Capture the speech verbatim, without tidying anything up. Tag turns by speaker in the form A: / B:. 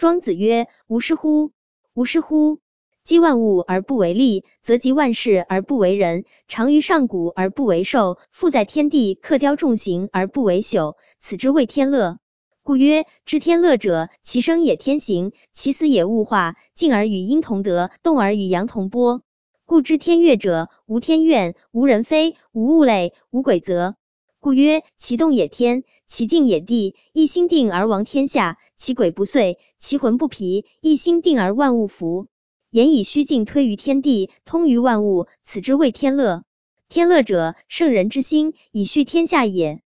A: 庄子曰：无师乎？无师乎！积万物而不为利，则集万事而不为人。长于上古而不为寿，富在天地，克雕重形而不为朽，此之谓天乐。故曰：知天乐者，其生也天行，其死也物化。静而与阴同德，动而与阳同波。故知天乐者，无天怨，无人非，无物类，无鬼则。故曰：其动也天，其静也地。一心定而亡天下，其鬼不遂，其魂不疲。一心定而万物服。言以虚静推于天地，通于万物，此之谓天乐。天乐者，圣人之心，以畜天下也。